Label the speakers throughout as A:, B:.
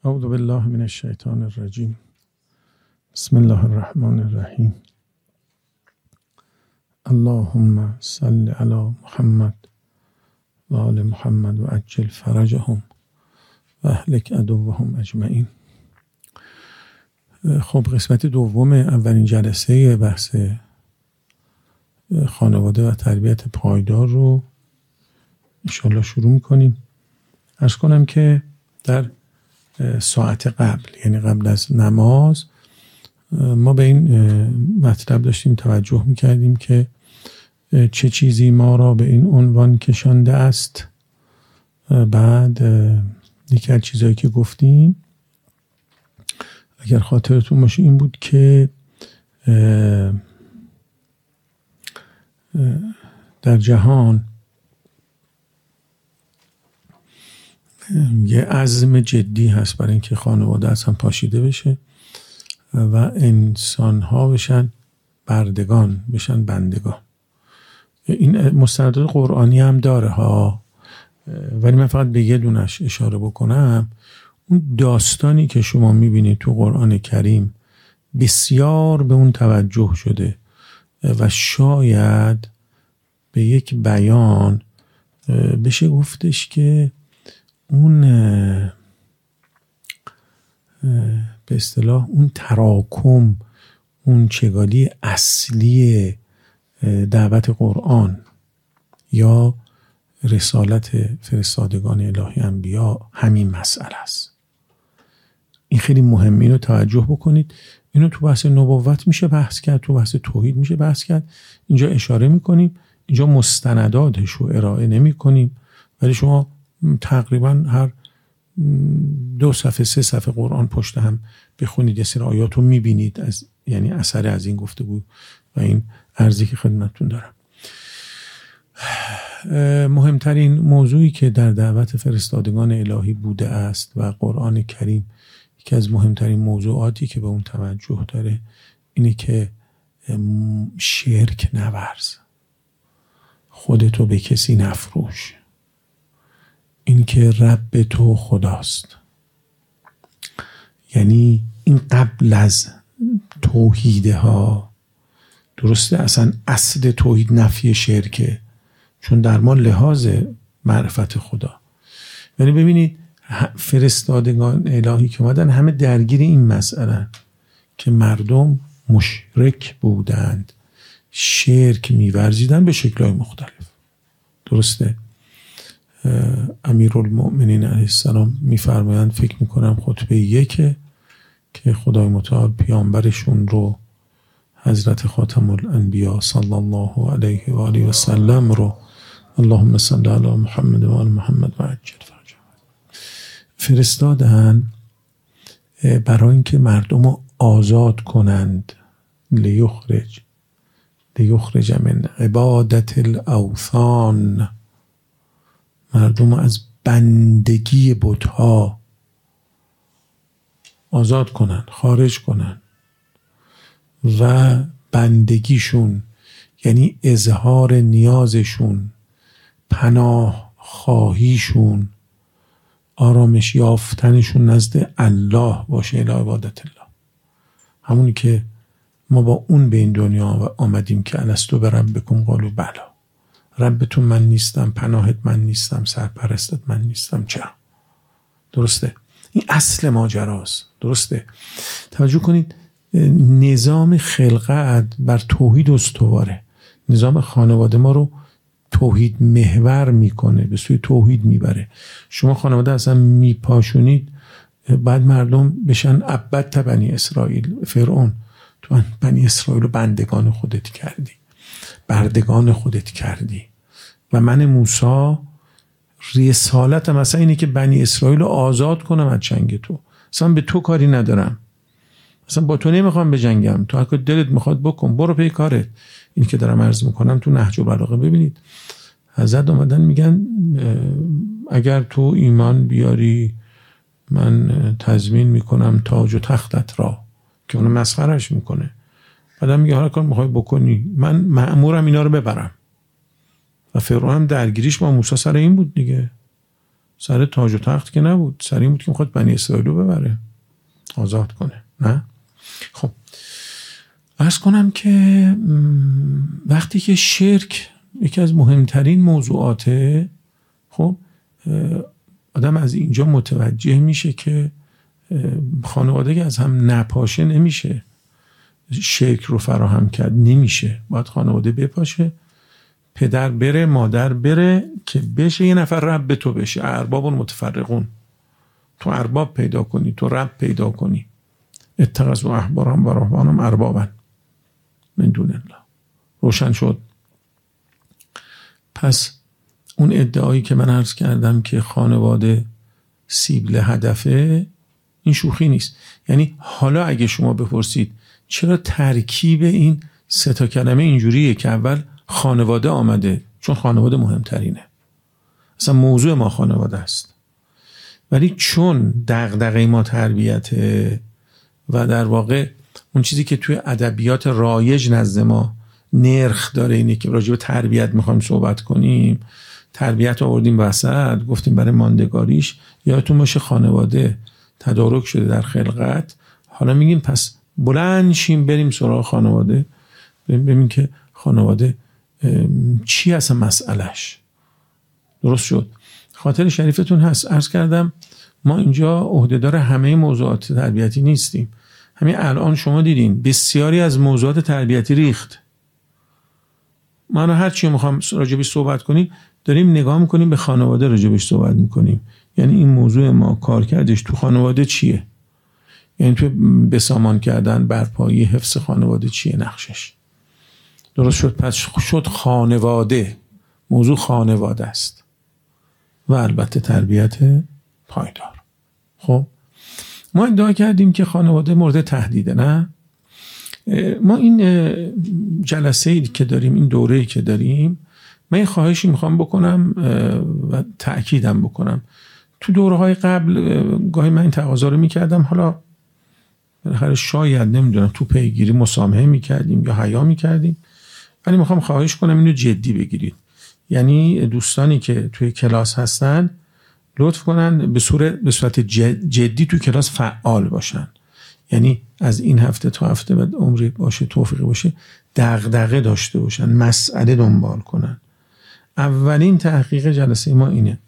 A: اعوذ بالله من الشیطان الرجیم. بسم الله الرحمن الرحیم. اللهم صل علی محمد و آل محمد و عجل فرجهم و اهلک عدوهم اجمعین. خب، قسمت دوم اولین جلسه بحث خانواده و تربیت پایدار رو انشالله شروع میکنیم. عرض کنم که در ساعت قبل، یعنی قبل از نماز، ما به این مطلب داشتیم توجه میکردیم که چه چیزی ما را به این عنوان کشانده است. بعد یکی از چیزایی که گفتیم، اگر خاطرتون باشه، این بود که در جهان یه عزم جدی هست برای اینکه خانواده اصلا پاشیده بشه و انسان ها بشن بردگان، بشن بندگان. این مستندات قرآنی هم داره ها، ولی من فقط به یه دونش اشاره بکنم. اون داستانی که شما میبینید تو قرآن کریم بسیار به اون توجه شده و شاید به یک بیان بشه گفتش که اون به اصطلاح اون تراکم، اون چگالی اصلی دعوت قرآن یا رسالت فرستادگان الهی انبیا همین مسئله است. این خیلی مهمه، اینو توجه بکنید. اینو تو بحث نبوت میشه بحث کرد، تو بحث توحید میشه بحث کرد. اینجا اشاره میکنیم، اینجا مستنداتش رو ارائه نمی کنیم، ولی شما تقریبا هر 2 صفحه 3 صفحه قرآن پشت هم بخونید، یه سری آیات رو میبینید، یعنی اثر از این گفتگو و این عرضی که خدمتتون دارم. مهمترین موضوعی که در دعوت فرستادگان الهی بوده است و قرآن کریم یکی از مهمترین موضوعاتی که به اون توجه داره اینه که شرک نورز، خودتو به کسی نفروش، این که رب تو خداست. یعنی این قبل از توحیده ها. درسته اصلا اصل توحید نفی شرکه، چون در ما لحاظ معرفت خدا. یعنی ببینید فرستادگان الهی که اومدن همه درگیر این مسئله که مردم مشرک بودند، شرک می‌ورزیدن به شکل‌های مختلف. درسته؟ امیرالمؤمنین علیه السلام می‌فرمایند، فکر می‌کنم خطبه 1 که خدای متعال پیامبرشون رو، حضرت خاتم الانبیا صلی الله علیه و آله و سلم رو، اللهم صل علی محمد و آل محمد و عجل فرجهم، فرستادن برای اینکه مردم رو آزاد کنند. لیخرج من عبادت الاوثان، مردم رو از بندگی بت‌ها آزاد کنن، خارج کنن. و بندگیشون یعنی اظهار نیازشون، پناه خواهیشون، آرامش یافتنشون نزد الله باشه، الی عبادت الله. همونی که ما با اون به این دنیا آمدیم که الستو بربکم قالوا بلی. ربتون من نیستم، پناهت من نیستم، سرپرستت من نیستم، چرا؟ درسته؟ این اصل ماجراست. درسته؟ توجه کنید، نظام خلقت بر توحید استواره. نظام خانواده ما رو توحید محور میکنه، به سوی توحید میبره. شما خانواده اصلا میپاشونید، بعد مردم بشن عبدت بنی اسرائیل. فرعون، تو بنی اسرائیل رو بندگان خودت کردی، بردگان خودت کردی. و من موسی رسالت مثلا اینه که بنی اسرائیل رو آزاد کنم از چنگ تو. اصلا به تو کاری ندارم، اصلا با تو نمیخوام بجنگم، تو هر دلت میخواد بکن، برو پی کارت. این که دارم عرض میکنم تو نهج البلاغه ببینید، حضرت آمدن میگن اگر تو ایمان بیاری من تضمین میکنم تاج و تختت را، که اونو مسخرش میکنه. بعدم میگه هر کار میخوای بکنی، من مأمورم اینا رو ببرم. و فرعون هم درگیریش با موسی سر این بود دیگه. سر تاج و تخت که نبود، سر این بود که میخواد بنی اسرائیل رو ببره، آزاد کنه. نه خب عرض کنم که وقتی که شرک یکی از مهمترین موضوعاته، خب آدم از اینجا متوجه میشه که خانواده که از هم نپاشه نمیشه شرک رو فراهم کرد، نمیشه. باید خانواده بپاشه، پدر بره، مادر بره، که بشه یه نفر رب تو بشه. ارباب متفرقون، تو ارباب پیدا کنی، تو رب پیدا کنی. اتخذوا احبارهم و رهبانهم اربابا من دون الله. روشن شد. پس اون ادعایی که من عرض کردم که خانواده سیبل هدفه، این شوخی نیست. یعنی حالا اگه شما بپرسید چرا ترکیب این سه تا کلمه اینجوریه که اول خانواده آمده، چون خانواده مهمترینه، اصلا موضوع ما خانواده است، ولی چون دغدغه ما تربیته و در واقع اون چیزی که توی ادبیات رایج نزد ما نرخ داره اینه که راجع به تربیت میخوایم صحبت کنیم، تربیت آوردیم وسط، گفتیم برای ماندگاریش. یادتون باشه خانواده تدارک شده در خلقت، حالا میگیم پس بلند شیم بریم سراغ خانواده، ببینیم که خانواده چی اصلا مسئلهش. درست شد. خاطر شریفتون هست، عرض کردم ما اینجا عهدهدار همه موضوعات تربیتی نیستیم. همین الان شما دیدین بسیاری از موضوعات تربیتی ریخت. ما هر چی میخوام راجبش صحبت کنیم داریم نگاه میکنیم به خانواده راجبش صحبت میکنیم. یعنی این موضوع ما کارکردش تو خانواده چیه؟ یعنی تو بسامان کردن، برپایی، حفظ خانواده چیه نقشش؟ درست شد. پس شد خانواده، موضوع خانواده است و البته تربیت پایدار. خب ما ادعا کردیم که خانواده مورد تهدیده. نه، ما این جلسه‌ای که داریم، این دوره‌ای که داریم، من این خواهشی میخوام بکنم و تأکیدم بکنم. تو دوره‌های قبل گاهی من این تقاضا رو میکردم، حالا بالاخره شاید نمیدونم تو پیگیری مسامحه میکردیم یا حیا میکردیم، ولی میخوام خواهش کنم اینو جدی بگیرید. یعنی دوستانی که توی کلاس هستن لطف کنن به صورت جدی توی کلاس فعال باشن. یعنی از این هفته تا هفته بعد عمری باشه، توفیقی باشه، دغدغه داشته باشن، مسئله دنبال کنن. اولین تحقیق جلسه ما اینه.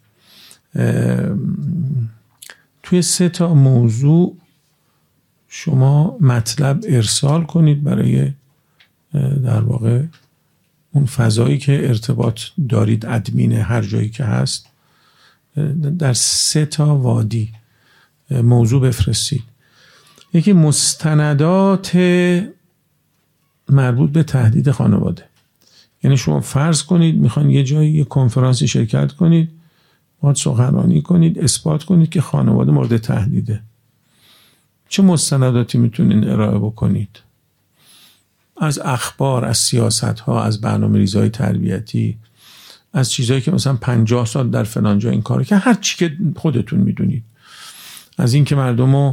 A: توی 3 تا موضوع شما مطلب ارسال کنید برای در واقع اون فضایی که ارتباط دارید، ادمین هر جایی که هست، در 3 تا وادی موضوع بفرستید. یکی مستندات مربوط به تهدید خانواده. یعنی شما فرض کنید میخواین یه جایی یه کنفرانسی شرکت کنید، باید سخنرانی کنید، اثبات کنید که خانواده مورد تهدیده. چه مستنداتی میتونین ارائه بکنید؟ از اخبار، از سیاست‌ها، از برنامه‌ریزی‌های تربیتی، از چیزایی که مثلا 50 سال در فلان جا این کارو که هر چی که خودتون میدونید. از این که مردمو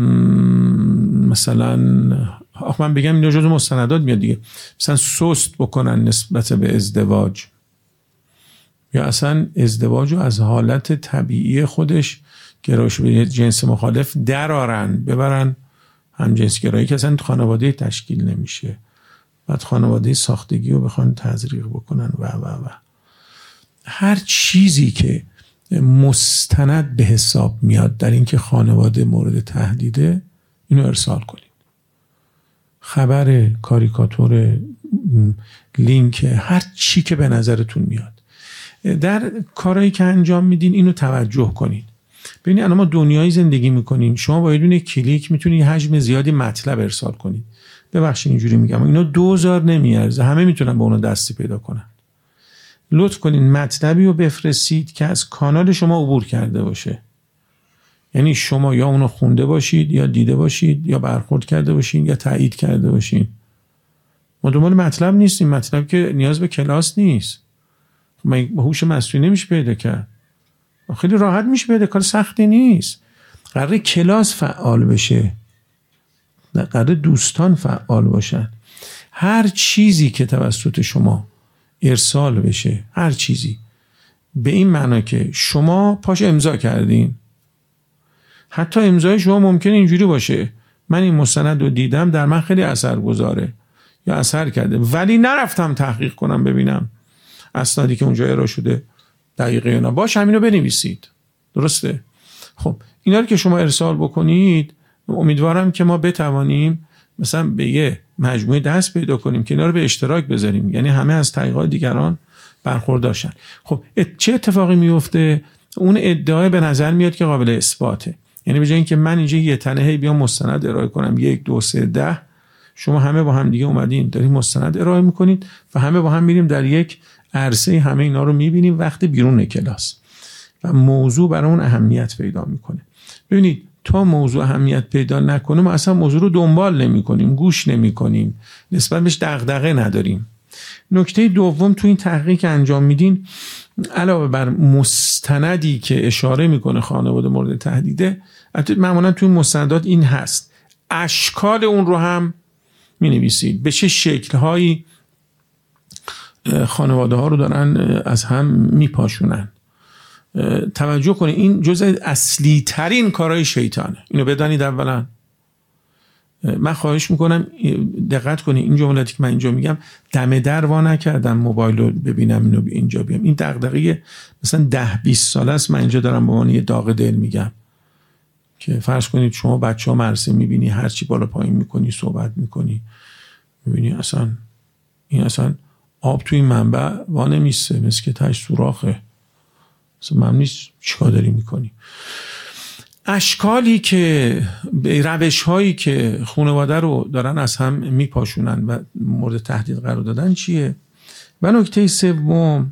A: مثلا من بگم این جزء مستندات میاد دیگه، مثلا سست بکنن نسبت به ازدواج، یا اصلا ازدواج رو از حالت طبیعی خودش گرایش به جنس مخالف درارن ببرن همجنسگرایی که اصلا خانواده تشکیل نمیشه، بعد خانواده ساختگی رو بخوان تزریق بکنن و هر چیزی که مستند به حساب میاد در این که خانواده مورد تهدیده اینو ارسال کنید. خبر، کاریکاتور، لینک، هر چی که به نظرتون میاد. در کارهایی که انجام میدین اینو توجه کنید. ببینید الان ما دنیای زندگی میکنیم، شما با یه دونه کلیک میتونید حجم زیادی مطلب ارسال کنید. ببخشید اینجوری میگم، اینا 2000 نمیارزه، همه میتونن به اون دستی پیدا کنن. لطف کنین مطلبی رو بفرستید که از کانال شما عبور کرده باشه. یعنی شما یا اونو خونده باشید، یا دیده باشید، یا برخورد کرده باشید، یا تایید کرده باشید. ما دنبال مطلب نیستیم. مطلب که نیاز به کلاس نیست. با هوش مصنوعی نمیشه پیدا کرد. خیلی راحت میشه پیدا، کار سختی نیست. قراره کلاس فعال بشه، قراره دوستان فعال باشن. هر چیزی که توسط شما ارسال بشه، هر چیزی به این معنا که شما پاش امضا کردین، حتی امضای شما ممکنه اینجوری باشه من این مستند رو دیدم، در من خیلی اثر گذاره یا اثر کرده، ولی نرفتم تحقیق کنم ببینم اسنادی که اونجا ارائه شده دقیقه یا نه. باش همینو بنویسید. درسته؟ خب اینا رو که شما ارسال بکنید، امیدوارم که ما بتوانیم مثلا به یه مجموعه دست پیدا کنیم که اینا رو به اشتراک بذاریم، یعنی همه از تحقیقات دیگران برخوردار شن. خب چه اتفاقی میفته؟ اون ادعای به نظر میاد که قابل اثباته. یعنی به جای اینکه من اینجا یه تنه بیام مستند ارائه کنم 1 2 3 10، شما همه با هم دیگه اومدین دارین مستند ارائه میکنید و همه با هم میریم در یک عرصه همه اینا رو میبینیم وقتی بیرون کلاس و موضوع برای اون اهمیت پیدا میکنه. ببینید تا موضوع اهمیت پیدا نکنه ما اصلا موضوع رو دنبال نمی کنیم، گوش نمی کنیم، نسبت بهش دغدغه نداریم. نکته دوم تو این تحقیق انجام میدین، علاوه بر مستندی که اشاره میکنه خانواده مورد تهدیده، معمولا تو این مستندات این هست اشکال اون رو هم می نویسید، به چه شکل‌هایی خانواده ها رو دارن از هم میپاشونن. توجه کنید این جزء اصلی ترین کارهای شیطانه، اینو بدانید. اولا من خواهش میکنم دقت کنید، این جملاتی که من اینجا میگم دم در وا نکردم موبایل رو ببینم اینو اینجا بیام، این دغدغه مثلا 10-20 ساله است من اینجا دارم به عنوان یه داغ دل میگم که فرض کنید شما بچه‌ها مرسه میبینی هر چی بالا پایین میکنی صحبت میکنی میبینی اصلا این اصلا آب توی این منبع وا نمیسته، مثل که تاش سوراخه، اصلا ممنون نیست چیکار داری میکنی. اشکالی که روش هایی که خانواده رو دارن از هم میپاشونن و مورد تهدید قرار دادن چیه؟ و نکته سوم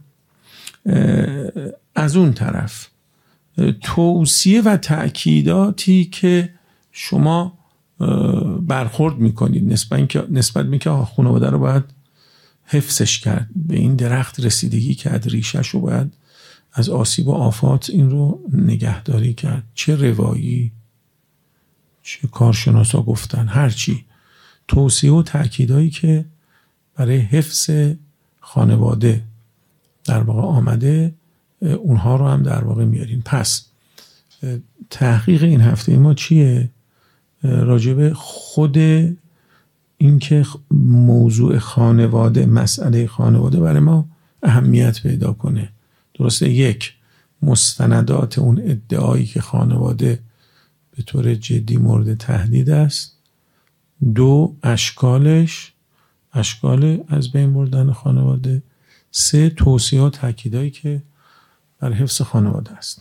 A: از اون طرف توصیه و تأکیداتی که شما برخورد میکنید نسبت میکنه خانواده رو باید حفظش کرد، به این درخت رسیدگی کرد، ریشش رو باید از آسیب و آفات این رو نگهداری کرد. چه روایی، چه کارشناسا گفتن، هرچی توصیه و تأکیدایی که برای حفظ خانواده در واقع آمده اونها رو هم در واقع میارین. پس تحقیق این هفته ما چیه؟ راجب خود این که موضوع خانواده، مسئله خانواده برای ما اهمیت پیدا کنه. درسته؟ 1 مستندات اون ادعایی که خانواده به طور جدی مورد تهدید است. 2 اشکال از بین بردن خانواده. 3 توصیه و تاکیدایی که بر حفظ خانواده است.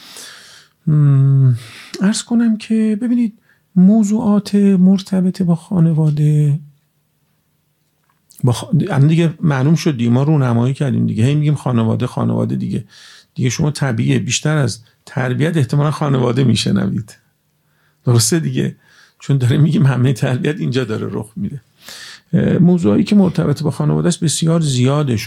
A: عرض کنم که ببینید موضوعات مرتبط با خانواده دیگه معلوم شد دیگه، ما رونمایی کردیم دیگه، هی میگیم خانواده دیگه شما طبیعیه بیشتر از تربیت احتمالا خانواده میشنوید. درسته دیگه، چون داره میگیم همه تربیت اینجا داره رخ میده. موضوعی که مرتبط با خانواده است بسیار زیاده.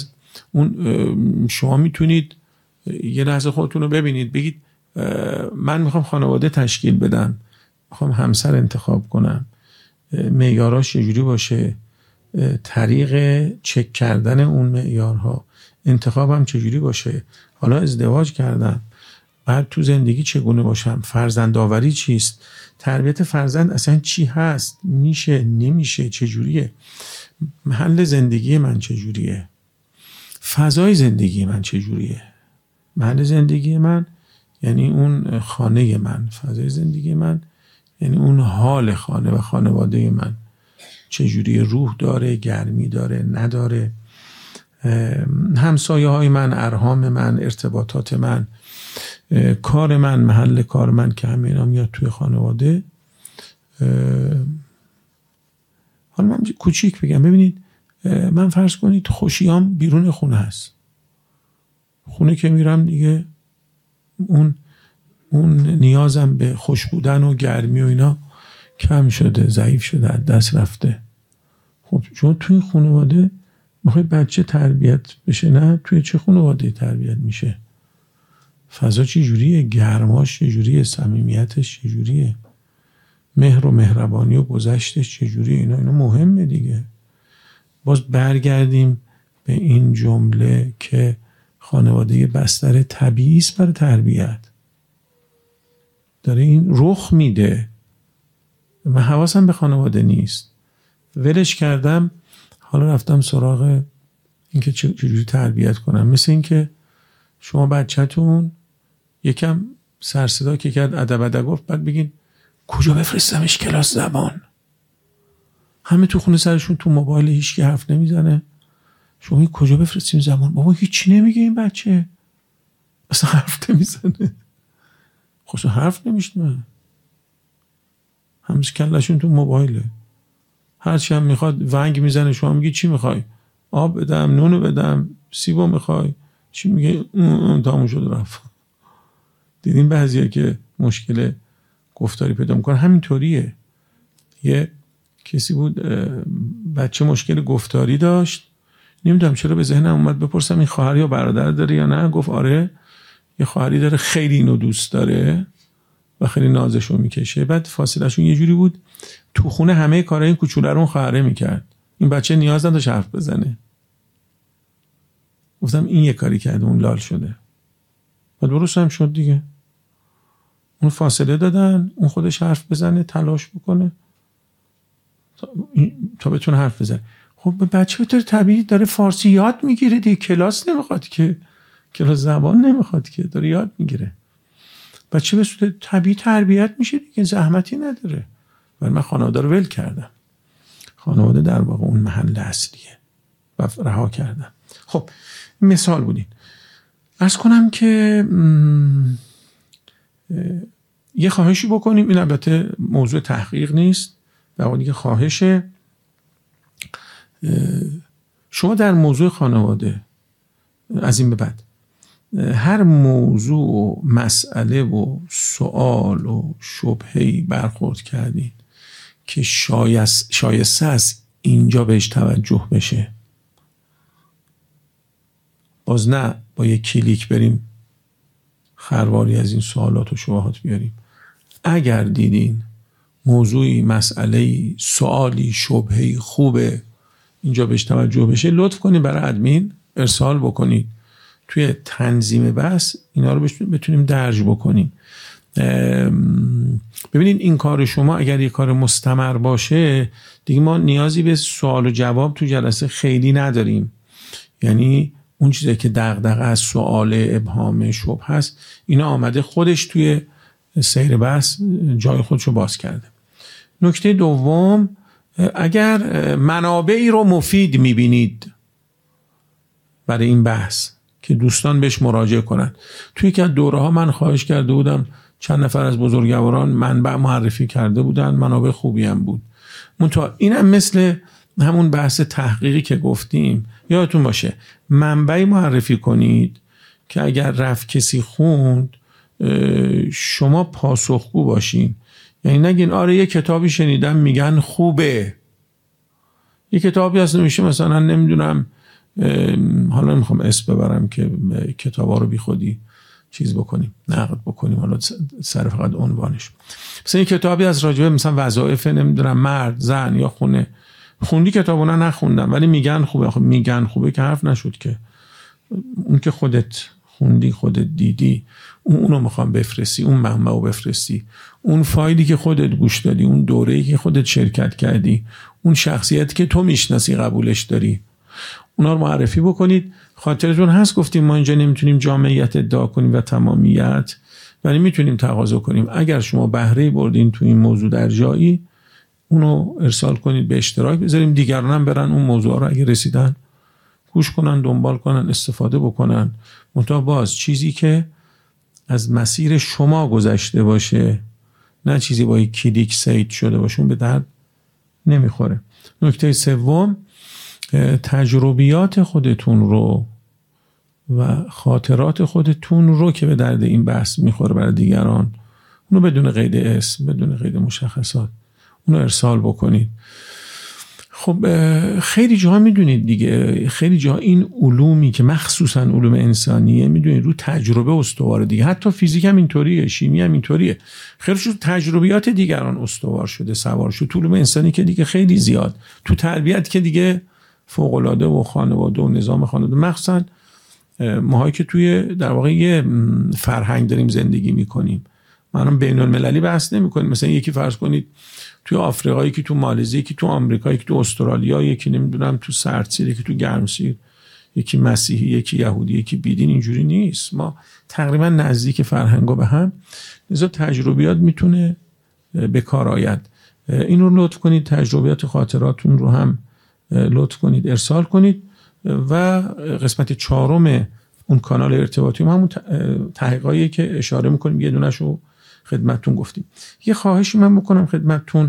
A: شما میتونید یه لحظه خودتون رو ببینید، بگید من میخوام خانواده تشکیل بدم، میخوام همسر انتخاب کنم، معیاراش چجوری باشه، طریق چک کردن اون معیارها، انتخابم چجوری باشه، حالا ازدواج کردم بعد تو زندگی چگونه باشم، فرزندآوری چیست، تربیت فرزند اصلا چی هست، میشه نمیشه، چجوریه، محل زندگی من چجوریه، فضای زندگی من چجوریه. محل زندگی من یعنی اون خانه من، فضای زندگی من یعنی اون حال خانه و خانواده من چجوری، روح داره، گرمی داره، نداره، همسایه های من، ارحام من، ارتباطات من، کار من، محل کار من که همه اینا میاد توی خانواده. حالا من کوچیک بگم، ببینید من فرض کنید خوشیام بیرون خونه هست، خونه که میرم دیگه اون نیازم به خوش بودن و گرمی و اینا کم شده، ضعیف شده، از دست رفته. خب شما توی این خانواده میخوای بچه تربیت بشه، نه توی چه خانواده تربیت میشه، فضا چی جوریه، گرماش چه جوریه، صمیمیتش چه جوریه، مهر و مهربانی و گذشتش چه جوریه، اینا مهمه دیگه. باز برگردیم به این جمله که خانواده یه بستر طبیعی است برای تربیت. داره این رخ میده. من حواسم به خانواده نیست، ولش کردم، حالا رفتم سراغ اینکه چجوری تربیت کنم. مثل اینکه شما بچه‌تون یکم سرصدا که کرد ادب گفت، بعد بگین کجا بفرستمش کلاس زبان؟ همه تو خونه سرشون تو موبایل، هیچ کی حرف نمیزنه. شما این کجا بفرستیم زبان؟ بابا هیچی نمیگه این بچه، اصلا حرف نمیزنه. خب حرف نمیشنوه، همش کلشون تو موبایله. هرچی هم میخواد ونگ میزنه. شما میگی چی میخوای؟ آب بدم، نونو بدم، سیبو میخوای؟ چی میگه؟ تموم شد رفت. دیدین بعضیا که مشکل گفتاری پیدا میکنه همینطوریه. یه کسی بود بچه مشکل گفتاری داشت، نمیدونم چرا به ذهنم اومد بپرسم این خواهر یا برادر داره یا نه. گفت آره یه خواهری داره خیلی اینو دوست داره و خیلی نازشو میکشه. بعد فاصلهشون یه جوری بود تو خونه همه کارهای این کوچوله رو اون خواهره میکرد. این بچه نیاز نداشت حرف بزنه. گفتم این یه کاری کرده اون لال شده. بعد درست هم شد دیگه. اون فاصله دادن، اون خودش حرف بزنه، تلاش بکنه تا بتونه حرف بزنه. خب بچه به طور طبیعی داره فارسی یاد میگیره دیگه. کلاس نمیخواد که، کلاس زبان نمیخواد که، داره یاد میگیره. بچه به صورت طبیعی تربیت میشه دیگه، زحمتی نداره. ولی من خانواده رو ول کردم. خانواده در واقع اون محل اصلیه و رها کردم. خب مثال بودین. عرض کنم که یه خواهشی بکنیم. این البته موضوع تحقیق نیست، در واقع خواهشه. شما در موضوع خانواده از این به بعد هر موضوع و مسئله و سوال و شبهه‌ای برخورد کردید که شایسته است اینجا بهش توجه بشه، باز نه با یک کلیک بریم خرواری از این سوالات و شبهات بیاریم. اگر دیدین موضوعی، مسئله‌ای، سوالی، شبهه‌ای خوبه اینجا بهش توجه بشه، لطف کنید برای ادمین ارسال بکنید. توی تنظیم بحث اینا رو بتونیم درج بکنیم. ببینید این کار شما اگر یک کار مستمر باشه دیگه ما نیازی به سوال و جواب تو جلسه خیلی نداریم. یعنی اون چیزی که دغدغه از سوال، ابهام، شبهه هست، اینا آمده خودش توی سیر بحث جای خودشو باز کرده. نکته دوم، اگر منابعی رو مفید میبینید برای این بحث که دوستان بهش مراجعه کنن. توی که دوره ها من خواهش کرده بودم، چند نفر از بزرگواران منبع معرفی کرده بودن، منابع خوبی هم بود. منتها اینم مثل همون بحث تحقیقی که گفتیم، یادتون باشه منبعی معرفی کنید که اگر رفت کسی خوند شما پاسخگو باشین. یعنی نگین آره یه کتابی شنیدم میگن خوبه، یه کتابی هست نمیشه مثلا نمیدونم، حالا نمیخوام اسم ببرم که کتابا رو بی خودی چیز بکنیم، نقد بکنیم، حالا سر فقط عنوانش. مثلا یه کتابی از راجبه مثلا وظایف نمیدونم مرد، زن یا خونه، خوندی کتابونا نخوندم ولی میگن خوبه. خب میگن خوبه که حرف نشد که. اون که خودت خوندی، خودت دیدی، اونو میخوام بفرستی، اون منبع رو بفرستی، اون فایلی که خودت گوش دادی، اون دوره‌ای که خودت شرکت کردی، اون شخصیتی که تو میشناسی قبولش داری، اونا رو معرفی بکنید. خاطرتون هست گفتیم ما اینجا نمیتونیم جامعیت ادعا کنیم و تمامیت، ولی میتونیم تقاضا کنیم اگر شما بهره بردین تو این موضوع در جایی، اونو ارسال کنید، به اشتراک بذاریم، دیگران هم برن اون موضوع رو اگه رسیدن گوش کنن، دنبال کنن، استفاده بکنن. منتها باز چیزی که از مسیر شما گذشته باشه، نه چیزی با یک کلیک سید شده باشه، اون به درد نمیخوره. نکته سوم، تجربیات خودتون رو و خاطرات خودتون رو که به درد این بحث میخوره برای دیگران، اونو بدون قید اسم، بدون قید مشخصات اونو ارسال بکنید. خب خیلی جاها میدونید دیگه، خیلی جاها این علومی که مخصوصا علوم انسانیه میدونید رو تجربه استواره دیگه. حتی فیزیک هم اینطوریه، شیمی هم اینطوریه. خیلی شد تجربیات دیگران استوار شده، سوار شده. تو علوم انسانی که دیگه خیلی زیاد، تو تربیت که دیگه فوق‌العاده و خانواده و نظام خانواده، مخصوصا ماهایی که توی در واقع یه فرهنگ داریم زندگی میکنیم، منم بین المللی بحث نمیکنیم. مثلا یکی فرض کنید توی آفریقا، یکی تو مالزی، یکی تو آمریکا، یکی تو استرالیا، یکی نمیدونم تو سردسیر، یکی تو گرمسیر، یکی مسیحی، یکی یهودی، یکی بیدین. اینجوری نیست. ما تقریبا نزدیک فرهنگا به هم، لذا تجربیات میتونه به کار آید. این رو لطف کنید، تجربیات خاطراتون رو هم لطف کنید ارسال کنید. و قسمت 4 اون کانال ارتباطی ما همون تحقیقایی که اشاره میکنیم، یه دونش رو خدمتتون گفتیم. یه خواهشی من بکنم خدمتتون،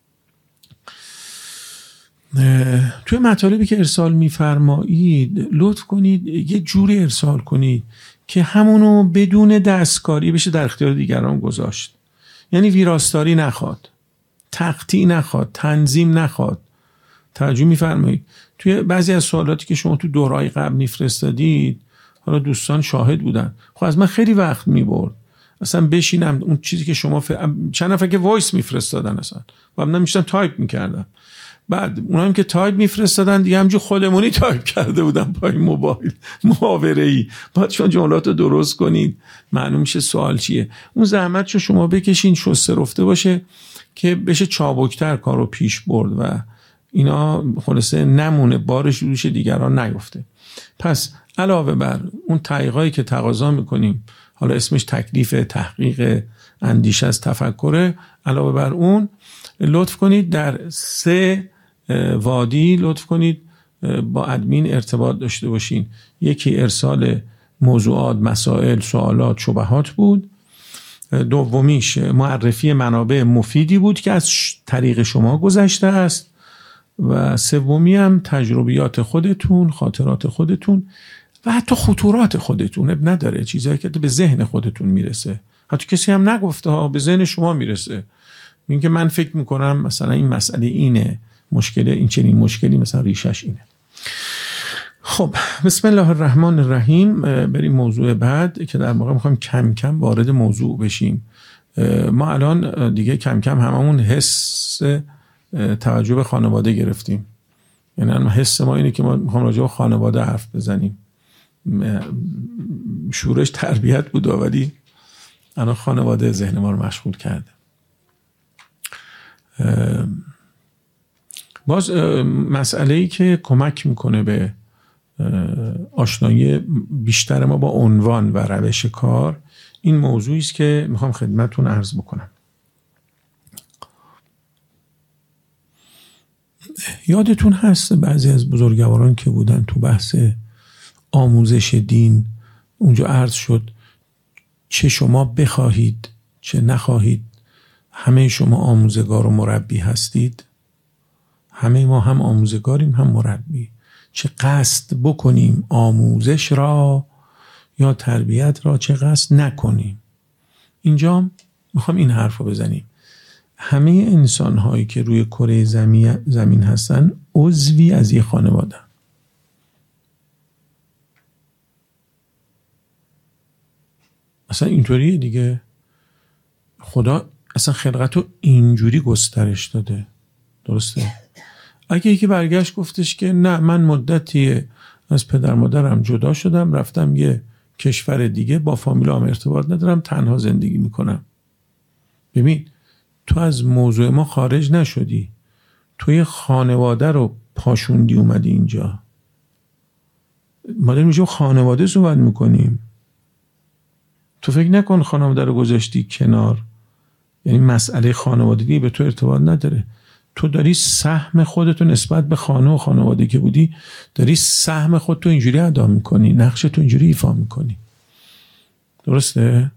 A: توی مطالبی که ارسال میفرمایید لطف کنید یه جوری ارسال کنید که همونو بدون دستکاری بشه در اختیار دیگران گذاشت. یعنی ویراستاری نخواد، تقطیع نخواد، تنظیم نخواد. توجه میفرمایید توی بعضی از سوالاتی که شما تو دورهای قبل میفرستادید، حالا دوستان شاهد بودن، خب از من خیلی وقت میبرد اصلا بشینم اون چیزی که شما چند نفر که وایس میفرستادن اصلا و من میشتم تایپ میکردم، بعد اونایی که تایپ میفرستادن دیگه همجور خودمونی تایپ کرده بودن پای موبایل محاوره‌ای، بعد شما جملات رو درست کنید، معلوم میشه سوال چیه. اون زحمتشو شما بکشین، شسته رفته باشه که بشه چابکتر کارو پیش برد و اینا خلاصه نمونه بارش روش دیگران نیفته. پس علاوه بر اون تحقیقایی که تقاضا میکنیم، حالا اسمش تکلیف، تحقیق، اندیشه از تفکره، علاوه بر اون لطف کنید در 3 وادی لطف کنید با ادمین ارتباط داشته باشین. یکی ارسال موضوعات، مسائل، سوالات، شبهات بود. دومیش معرفی منابع مفیدی بود که از طریق شما گذشته است. و سومی هم تجربیات خودتون، خاطرات خودتون و حتی خطورات خودتون. اب نداره، چیزایی که به ذهن خودتون میرسه، حتی کسی هم نگفته ها، به ذهن شما میرسه. این که من فکر میکنم مثلا این مسئله اینه، مشکله این چنین مشکلی مثلا ریشش اینه. خب بسم الله الرحمن الرحیم. بریم موضوع بعد که در واقع میخوایم کم کم وارد موضوع بشیم. ما الان دیگه کم کم هممون حس توجه به خانواده گرفتیم. یعنی حس ما اینه که ما میخوایم راجع به خانواده حرف بزنیم. شورش تربیت بود ولی الان خانواده ذهن ما رو مشغول کرده. باز مسئله‌ای که کمک میکنه به آشنایی بیشتر ما با عنوان و روش کار، این موضوعی است که میخوام خدمتتون عرض بکنم. یادتون هست بعضی از بزرگواران که بودن تو بحث آموزش دین، اونجا عرض شد چه شما بخواهید چه نخواهید همه شما آموزگار و مربی هستید. همه ما هم آموزگاریم هم مربی. چه قصد بکنیم آموزش را یا تربیت را، چه قصد نکنیم. اینجا میخوام این حرف رو بزنیم. همه انسان هایی که روی کره زمین هستن عضوی از یه خانواده. اصلا اینطوریه دیگه. خدا اصلا خلقت رو اینجوری گسترش داده. درسته؟ اگه یکی برگشت گفتش که نه من مدتی از پدر مادرم جدا شدم، رفتم یه کشور دیگه، با فامیلام ارتباط ندارم، تنها زندگی میکنم. ببین تو از موضوع ما خارج نشدی، تو یه خانواده رو پاشوندی اومدی اینجا. ما داریم اینجا خانواده صحبت میکنیم. تو فکر نکن خانواده رو گذاشتی کنار، یعنی مسئله خانوادگی به تو ارتباط نداره. تو داری سهم خودتو نسبت به خانه و خانواده که بودی، داری سهم خودتو اینجوری ادا میکنی، نقش تو اینجوری ایفا میکنی. درسته؟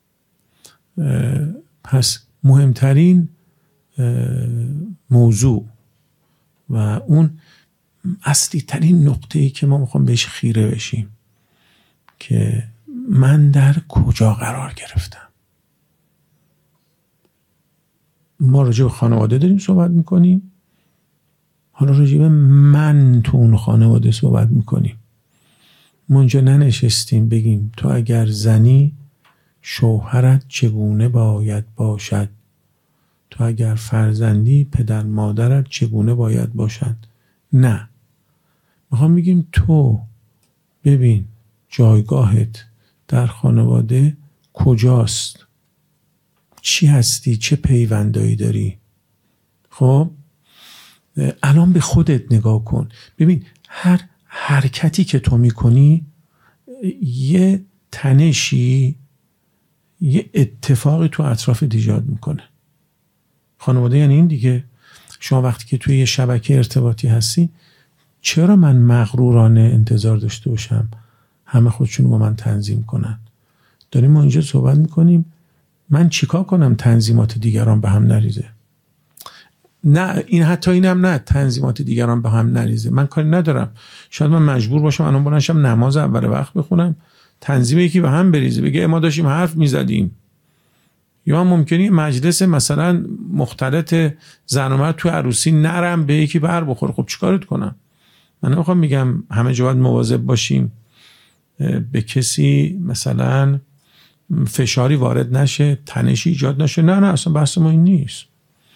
A: پس مهمترین موضوع و اون اصلی ترین نقطه‌ای که ما میخوام بهش خیره بشیم که من در کجا قرار گرفتم. ما راجع به خانواده داریم صحبت میکنیم، حالا راجع به من تو اون خانواده صحبت میکنیم. ما اینجا ننشستیم بگیم تو اگر زنی شوهرت چگونه باید باشد، تو اگر فرزندی پدر مادرت چگونه باید باشد. نه، میخوام بگیم تو ببین جایگاهت در خانواده کجاست؟ چی هستی؟ چه پیوندایی داری؟ خب الان به خودت نگاه کن، ببین هر حرکتی که تو میکنی یه تنشی، یه اتفاقی تو اطرافت ایجاد میکنه. خانواده یعنی این دیگه. شما وقتی که توی یه شبکه ارتباطی هستی، چرا من مغرورانه انتظار داشته باشم همه خودشونو با من تنظیم کنن؟ داریم ما اینجا صحبت میکنیم من چیکار کنم تنظیمات دیگران به هم نریزه؟ نه، این حتی اینم نه، تنظیمات دیگران به هم نریزه من کاری ندارم. شاید من مجبور باشم الان بلنشم نماز اول وقت بخونم، تنظیم یکی به هم بریزه، بگه ما داشتیم حرف میزدیم. یا ممکنه مجلس مثلا مختلط زن و مرد تو عروسی نرم به یکی بر بخوره. خب چیکارت کنم؟ من نمیخوام میگم همه جا باید مواظب باشیم به کسی مثلا فشاری وارد نشه، تنشی ایجاد نشه. نه اصلا بحث ما این نیست.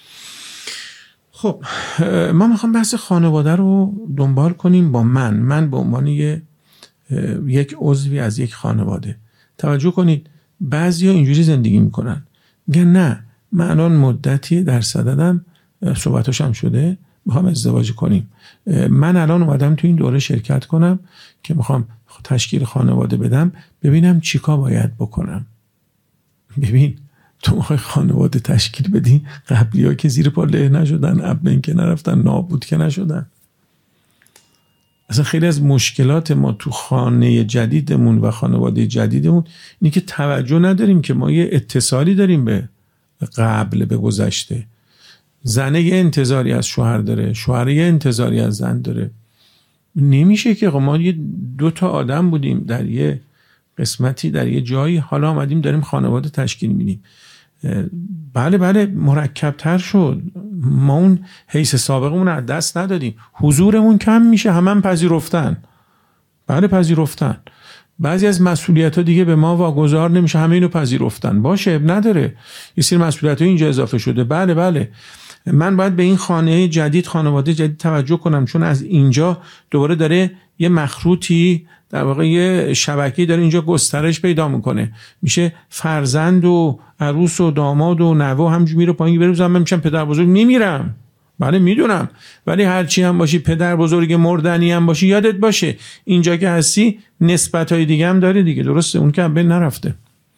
A: خب ما میخوام بحث خانواده رو دنبال کنیم با من به عنوان یک عضوی از یک خانواده. توجه کنید بعضیا اینجوری زندگی میکنن، میگن نه من الان مدتی در صددم، صحبتاش هم شده، میخوام ازدواج کنیم، من الان اومدم تو این دوره شرکت کنم که میخوام تشکیل خانواده بدم، ببینم چیکار باید بکنم. ببین تو میخوای خانواده تشکیل بدی، قبلی ها که زیر پا له نشدن، ابن که نرفتن، نابود که نشدن. اصلا خیلی از مشکلات ما تو خانه جدیدمون و خانواده جدیدمون اینه که توجه نداریم که ما یه اتصالی داریم به قبل، به گذشته. زنه یه انتظاری از شوهر داره، شوهر یه انتظاری از زن داره. نمیشه که ما یه 2 تا آدم بودیم در یه قسمتی، در یه جایی، حالا آمدیم داریم خانواده تشکیل میدیم. بله مرکب‌تر شد، ما اون حیث سابقمون از دست ندادیم، حضورمون کم میشه، همه پذیرفتن. بله پذیرفتن. بعضی از مسئولیت‌ها دیگه به ما واگذار نمیشه، همه اینو پذیرفتن. باشه اب نداره، یه سری مسئولیت‌ها اینجا اضافه شده. بله من باید به این خانه جدید، خانواده جدید توجه کنم، چون از اینجا دوباره داره یه مخروطی، در واقع یه شبکه‌ای داره اینجا گسترش پیدا میکنه، میشه فرزند و عروس و داماد و نوه همینجوری میره پایین. بروزم من میشم پدر بزرگ، میمیرم. بله میدونم، ولی هرچی هم باشی، پدر بزرگ مردنی هم باشی، یادت باشه اینجا که هستی نسبت‌های دیگه هم داره دیگه. درسته اون که بین نرفته.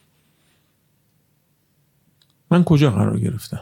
A: من کجا قرار گرفتم؟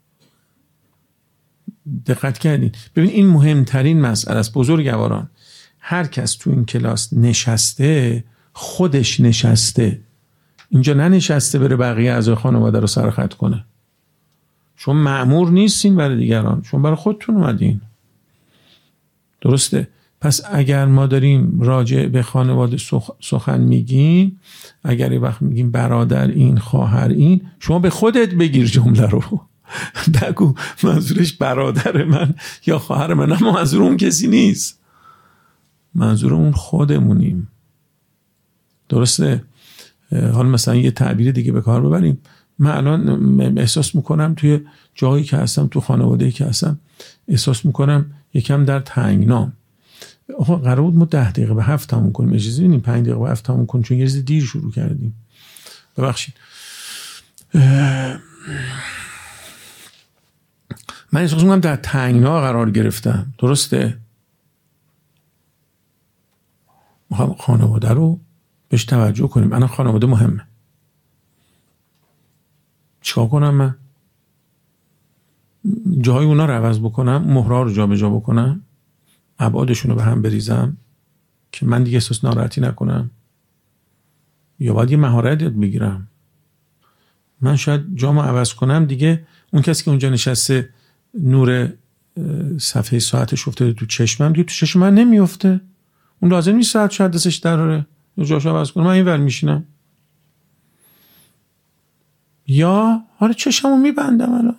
A: دقت کردین؟ ببین این مهمترین مسئله است بزرگواران. هر کس تو این کلاس نشسته، خودش نشسته، اینجا ننشسته بره بقیه اعضای خانواده رو سرخط کنه. شما مأمور نیستین برای دیگران، شما برای خودتون اومدین. درسته؟ پس اگر ما داریم راجع به خانواده سخن میگیم، اگر یه وقت میگیم برادر این، خواهر این، شما به خودت بگیر جمله رو. نگو منظورش برادر من یا خواهر من، اما منظور اون کسی نیست، منظور اون خودمونیم. درسته؟ حالا مثلا یه تعبیر دیگه به کار ببریم. من الان احساس میکنم توی جایی که هستم، تو خانواده‌ای که هستم، احساس میکنم یکم در تنگنام. آقا قرار بود ما 10 دقیقه به 7 تموم کنیم، اجازه بدین 5 دقیقه به 7 تموم کنیم، چون یه چیز دیر شروع کردیم. ببخشید. من احساس میکنم در تنگنا قرار گرفتم. درسته؟ میخوام خانواده رو بهش توجه کنیم. الان خانواده مهمه. چیکار کنم من؟ جای اونا رو عوض بکنم، مهرها رو جابجا بکنم، ابعادشون رو به هم بریزم که من دیگه احساس ناراحتی نکنم، یا باید یه مهارت یاد بگیرم؟ من شاید جامو عوض کنم، دیگه اون کسی که اونجا نشسته نور صفحه ساعتش افتاده تو چشمم، دیگه تو چشم من نمیفته. اون لازم نیست ساعت شاید دستش دراره، جاشو عوض کنم، من این ور میشینم، یا حالا چشمو میبندم الان.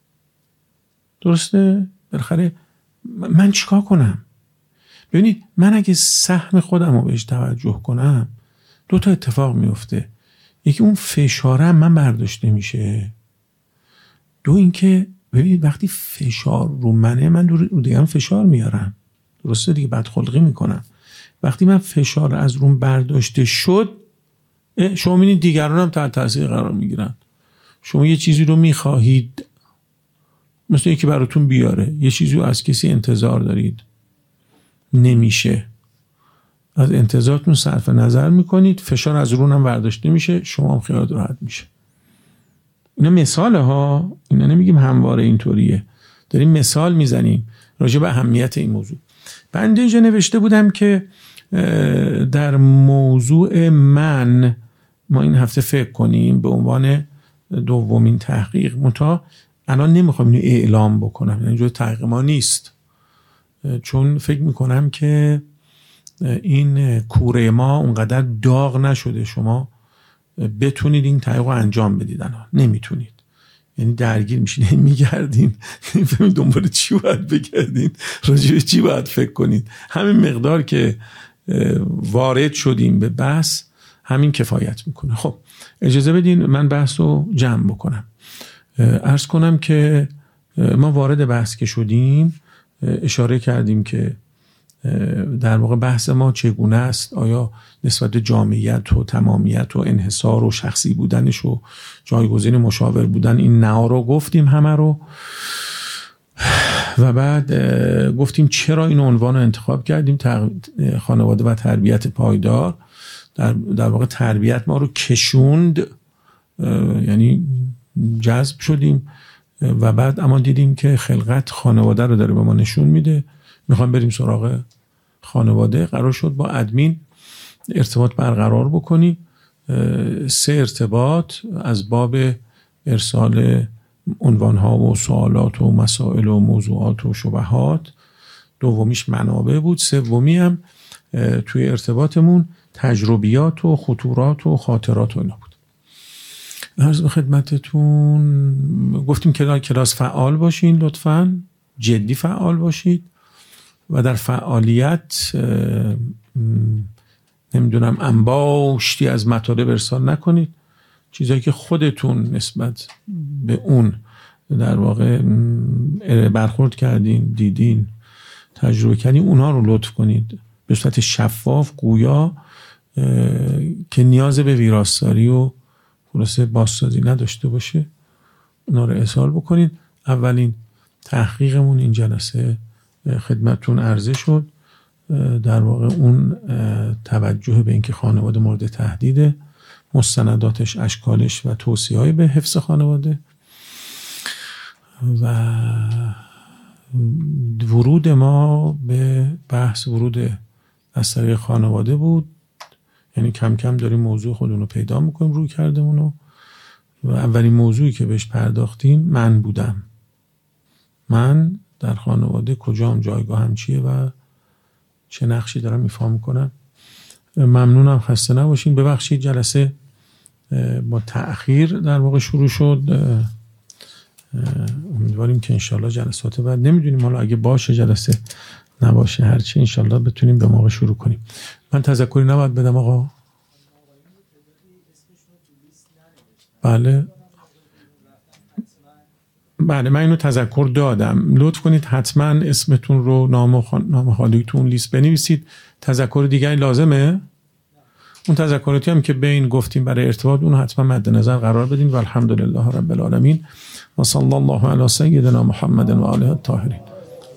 A: درسته؟ بالاخره من چیکار کنم؟ ببینید من اگه سهم خودم رو بهش توجه کنم 2 تا اتفاق میفته. یکی اون فشارم من برداشته میشه، 2 اینکه ببینید وقتی فشار رو منه، من رو دیگران فشار میارم. درسته دیگه، بدخلقی میکنم. وقتی من فشار از روم برداشته شد، شما می‌بینید دیگران هم تحت تاثیر قرار میگیرن. شما یه چیزی رو میخواهید، مثل یکی براتون بیاره، یه چیزی رو از کسی انتظار دارید، نمیشه، از انتظارتون صرف نظر میکنید، فشار از رون هم برداشته میشه، شما هم خیالت راحت میشه. اینا مثاله ها، اینا نمیگیم همواره اینطوریه، داریم مثال میزنیم راجع به اهمیت این موضوع. بنده اینجا نوشته بودم که در موضوع من ما این هفته فکر کنیم به عنوان دومین تحقیق. منتها الان نمیخوام اینو اعلام بکنم، اینجور تحقیق ما نیست، چون فکر میکنم که این کوره ما اونقدر داغ نشده شما بتونید این تحقیق رو انجام بدید. الان نمیتونید، یعنی درگیر میشین، میگردین، نمیفهمید دنبال چی باید بگردین، راجع به چی باید فکر کنید. همین مقدار که وارد شدیم به بحث همین کفایت میکنه. خب اجازه بدین من بحث رو جمع بکنم. عرض کنم که ما وارد بحث که شدیم اشاره کردیم که در واقع بحث ما چگونه است، آیا نسبت جامعیت و تمامیت و انحصار و شخصی بودنش و جایگزین مشاور بودن، این نها رو گفتیم همه رو، و بعد گفتیم چرا این عنوان رو انتخاب کردیم، خانواده و تربیت پایدار. در واقع تربیت ما رو کشوند، یعنی جذب شدیم و بعد اما دیدیم که خلقت خانواده رو داره به ما نشون میده، میخوام بریم سراغ خانواده. قرار شد با ادمین ارتباط برقرار بکنیم، 3 ارتباط از باب ارسال عنوانها و سوالات و مسائل و موضوعات و شبهات، دومیش منابع بود، سومی هم توی ارتباطمون تجربیات و خطورات و خاطرات و اینا بود. عرض به خدمتتون گفتیم که کلاس فعال باشین، لطفاً جدی فعال باشید و در فعالیت نمیدونم انباشتی از مطالب ارسال نکنید. چیزایی که خودتون نسبت به اون در واقع برخورد کردین، دیدین، تجربه کردین، اونها رو لطف کنید به صورت شفاف، گویا، که نیاز به ویراستاری و خلاصه بازسازی نداشته باشه، اونا رو ارسال بکنید. اولین تحقیقمون این جلسه خدمتتون عرضه شد، در واقع اون توجه به اینکه خانواده مورد تهدیده، مستنداتش، اشکالش و توصیه‌های به حفظ خانواده، و ورود ما به بحث ورود از طریق خانواده بود. یعنی کم کم داریم موضوع خودمون رو پیدا میکنیم، روی کردمونو، و اولین موضوعی که بهش پرداختیم من بودم. من در خانواده کجام، جایگاهم چیه و چه نقشی دارم ایفا میکنم. ممنونم، خسته نباشین. ببخشید جلسه با تأخیر در واقع شروع شد. امیدواریم که انشالله جلسات بعد، نمیدونیم حالا اگه باشه جلسه، نباشه، هرچی انشالله بتونیم به موقع شروع کنیم. من تذکری نباید بدم آقا؟ بله من اینو تذکر دادم. لطف کنید حتما اسمتون رو، نام خالگیتون لیست بنویسید. تذکر دیگری لازمه؟ اون تذکراتی هم که بین گفتیم برای ارتباط، اون حتما مد نظر قرار بدین. و الحمدلله رب العالمین و صلی الله علی سیدنا محمد و آله الطاهرین.